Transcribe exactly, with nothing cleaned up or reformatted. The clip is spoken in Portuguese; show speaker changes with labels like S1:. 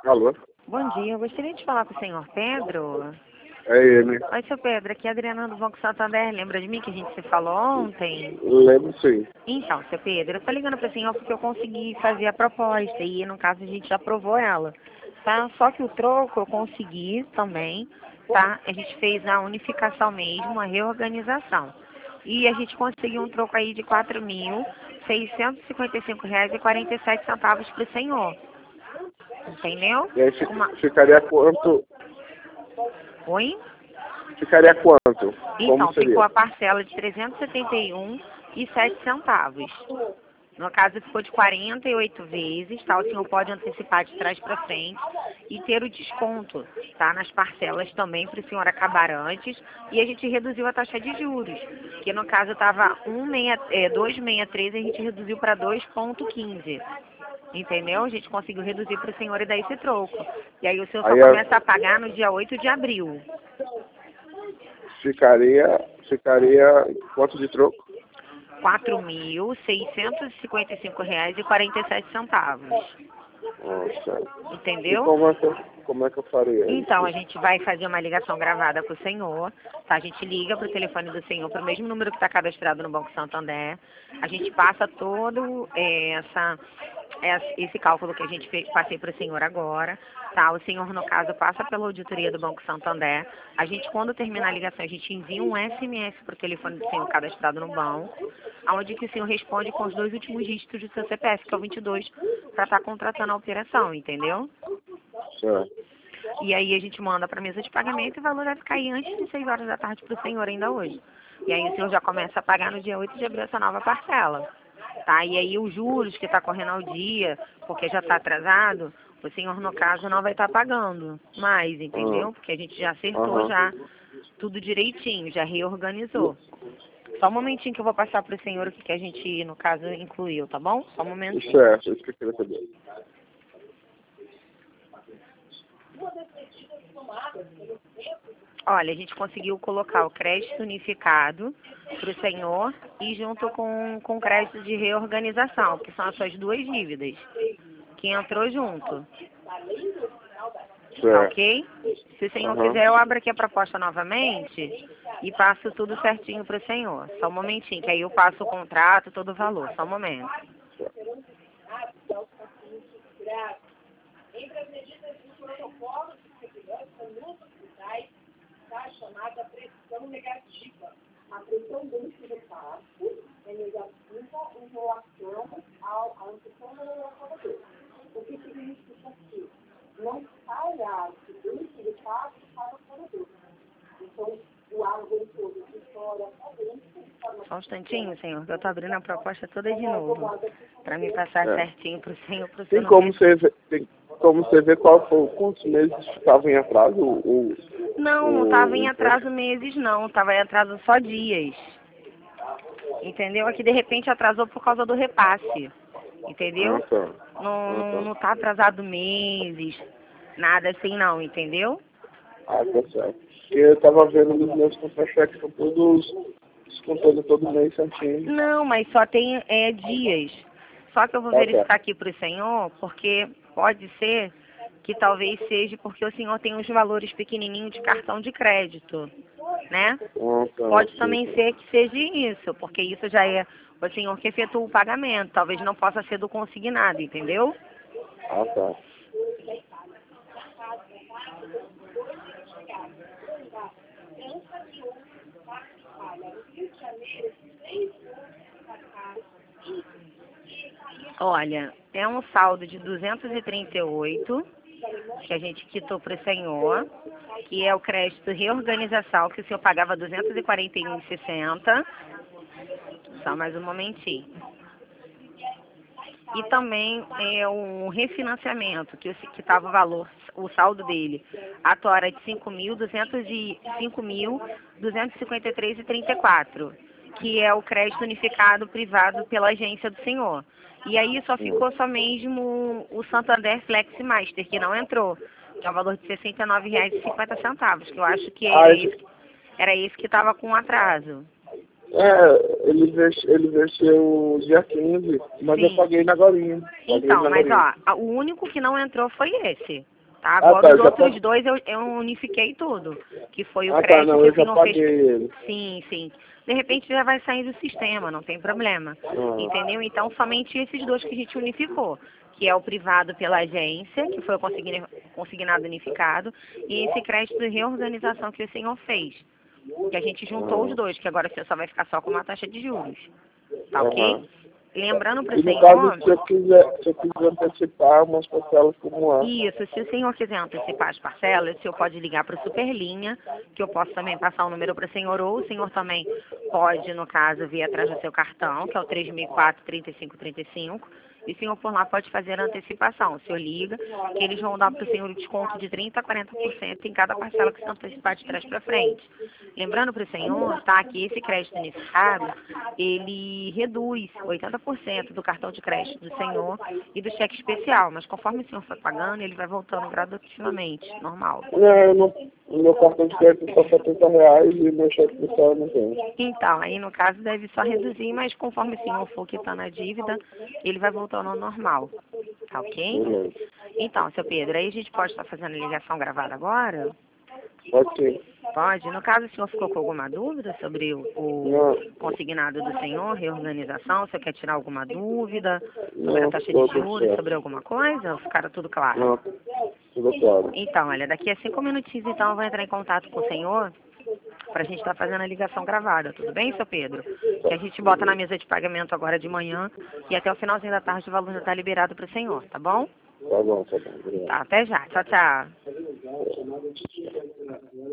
S1: Alô?
S2: Bom dia, eu gostaria de falar com o senhor Pedro.
S1: É ele.
S2: Oi, seu Pedro, aqui é a Adriana do Banco Santander. Lembra de mim que a gente se falou ontem?
S1: Lembro sim.
S2: Então, seu Pedro, eu tô ligando para o senhor porque eu consegui fazer a proposta e, no caso, a gente já aprovou ela, tá? Só que o troco eu consegui também, tá? A gente fez a unificação mesmo, a reorganização. E a gente conseguiu um troco aí de quatro mil seiscentos e cinquenta e cinco reais e quarenta e sete centavos para o senhor. Entendeu?
S1: E aí fi-
S2: Uma...
S1: ficaria quanto?
S2: Oi?
S1: Ficaria quanto?
S2: Então,
S1: Como seria?
S2: ficou a parcela de trezentos e setenta e um reais e sete centavos. No caso, ficou de quarenta e oito vezes, tá? O senhor pode antecipar de trás para frente e ter o desconto, tá? Nas parcelas também, para o senhor acabar antes. E a gente reduziu a taxa de juros, que no caso estava dois vírgula sessenta e três, a gente reduziu para dois vírgula quinze. Entendeu? A gente conseguiu reduzir para o senhor e dar esse troco. E aí o senhor só
S1: Aí eu
S2: começa a pagar no dia oito de abril.
S1: ficaria, ficaria quanto de troco?
S2: quatro mil seiscentos e cinquenta e cinco reais e quarenta e sete centavos.
S1: Nossa. E
S2: Entendeu?
S1: como é que eu, como é que eu faria
S2: Então, a
S1: isso?
S2: gente vai fazer uma ligação gravada com o senhor, tá? A gente liga para o telefone do senhor, para o mesmo número que está cadastrado no Banco Santander. A gente passa todo é, essa, essa- esse cálculo que a gente fez, passei para o senhor agora, tá? O senhor, no caso, passa pela auditoria do Banco Santander. A gente, quando terminar a ligação, a gente envia um S M S para o telefone do senhor cadastrado no banco, onde que o senhor responde com os dois últimos dígitos do seu C P F, que é o vinte e dois, para estar contratando a operação, entendeu?
S1: Certo.
S2: E aí a gente manda para a mesa de pagamento e o valor deve cair antes de seis horas da tarde para o senhor ainda hoje. E aí o senhor já começa a pagar no dia oito de abril essa nova parcela. Tá? E aí os juros que está correndo ao dia, porque já está atrasado, o senhor, no caso, não vai estar pagando mais,
S1: Ah,
S2: entendeu? Porque a gente já acertou
S1: Aham.
S2: já tudo direitinho, já reorganizou. Só um momentinho que eu vou passar para o senhor o que, que a gente, no caso, incluiu, tá bom? Só um momentinho.
S1: Certo, isso que eu queria saber.
S2: Olha, a gente conseguiu colocar o crédito unificado para o senhor e junto com, com o crédito de reorganização, que são as suas duas dívidas, que entrou junto, tá
S1: Certo.
S2: ok? Se o senhor
S1: Aham.
S2: quiser, eu abro aqui a proposta novamente e passo tudo certinho para o senhor. Só um momentinho, que aí eu passo o contrato, todo o valor. Só um momento. Só um instantinho, senhor, que eu estou abrindo a proposta toda de novo, para me passar
S1: É.
S2: certinho para o senhor, para o
S1: Tem
S2: senhor não
S1: como
S2: ver.
S1: você ver, tem como você ver qual foi, quantos meses estavam em atraso o, o,
S2: Não, não
S1: o,
S2: estava
S1: o
S2: em atraso
S1: empréstimo?
S2: meses, não. Estava em atraso só dias. Entendeu? Aqui, de repente, atrasou por causa do repasse.
S1: Ah,
S2: Entendeu?
S1: tá.
S2: Não,
S1: Ah,
S2: não,
S1: tá.
S2: não tá atrasado meses, nada assim, não. Entendeu?
S1: Ah, tá certo. Porque eu tava vendo nos meus contra-cheques, são todos descontando todo mês certinho.
S2: Não, mas só tem é, dias. Só que eu vou
S1: Tá
S2: verificar
S1: certo.
S2: aqui para o senhor, porque pode ser que talvez seja porque o senhor tem os valores pequenininhos de cartão de crédito, né?
S1: Ah, tá,
S2: Pode
S1: sim,
S2: também
S1: sim.
S2: ser que seja isso, porque isso já é o senhor que efetua o pagamento. Talvez não possa ser do consignado, entendeu?
S1: Ah, tá.
S2: Olha, é um saldo de duzentos e trinta e oito que a gente quitou para o senhor, que é o crédito reorganização, que o senhor pagava duzentos e quarenta e um reais e sessenta centavos. Só mais um momentinho. E também é um refinanciamento, que estava o valor, o saldo dele, atual era de cinco mil duzentos e cinquenta e três reais e trinta e quatro centavos, que é o crédito unificado privado pela agência do senhor. E aí só
S1: Hum.
S2: ficou só mesmo o Santander Flex Master, que não entrou, que é o valor de sessenta e nove reais e cinquenta centavos, que eu acho que
S1: Ah,
S2: era
S1: esse,
S2: esse, era esse que estava com atraso.
S1: é, ele, vers, ele venceu dia quinze, mas eu
S2: Sim.
S1: paguei na golinha. Paguei
S2: Então,
S1: na
S2: mas
S1: golinha.
S2: ó, a- o único que não entrou foi esse. Tá?
S1: Ah,
S2: Agora
S1: tá,
S2: os
S1: já
S2: outros
S1: paguei.
S2: dois eu, eu unifiquei tudo. Que foi o
S1: Ah, tá,
S2: crédito
S1: não,
S2: que
S1: eu
S2: o
S1: já
S2: senhor
S1: paguei
S2: fez.
S1: ele.
S2: Sim, sim. De repente já vai sair do sistema, não tem problema.
S1: Ah,
S2: Entendeu? Então somente esses dois que a gente unificou. Que é o privado pela agência, que foi o consigna- consignado unificado, e esse crédito de reorganização que o senhor fez. Que a gente juntou os
S1: ah,
S2: dois, que agora você só vai ficar só com uma taxa de juros. Tá ok?
S1: aham.
S2: Lembrando para o
S1: E no caso,
S2: senhor,
S1: se eu quiser, se eu quiser antecipar umas parcelas como essa.
S2: isso, se o senhor quiser antecipar as parcelas, o senhor pode ligar para o Superlinha, que eu posso também passar o número para o senhor, ou o senhor também pode, no caso, vir atrás do seu cartão, que é o três mil e quatro, trinta e cinco trinta e cinco, e o senhor por lá pode fazer a antecipação. O senhor liga, que eles vão dar para o senhor o desconto de trinta a quarenta por cento em cada parcela que se antecipar de trás para frente. Lembrando para o senhor, tá, que esse crédito unificado, ele reduz oitenta por cento do cartão de crédito do senhor e do cheque especial, mas conforme o senhor for pagando, ele vai voltando gradativamente, normal.
S1: Não, eu não, o meu cartão de crédito é só setenta reais e meu cheque especial eu não tenho.
S2: Então, aí no caso deve só reduzir, mas conforme o senhor for quitando a dívida, ele vai voltando ao normal, tá ok?
S1: Beleza.
S2: Então, seu Pedro, aí a gente pode estar fazendo a ligação gravada agora?
S1: Pode ser.
S2: Pode. No caso, o senhor ficou com alguma dúvida sobre o, o
S1: Não,
S2: consignado do senhor, reorganização? Você quer tirar alguma dúvida sobre a
S1: não,
S2: taxa de
S1: ficou tudo
S2: juros,
S1: certo.
S2: sobre alguma coisa? Ou ficaram tudo claro?
S1: Não, tudo claro.
S2: Então, olha, daqui a cinco minutinhos, então, eu vou entrar em contato com o senhor para a gente estar fazendo a ligação gravada. Tudo bem, seu Pedro? Que a gente bota na mesa de pagamento agora de manhã e até o finalzinho da tarde o valor já está liberado para o senhor, tá bom?
S1: Tá bom, tá bom. Obrigado.
S2: Tá, até já. Tchau, tchau.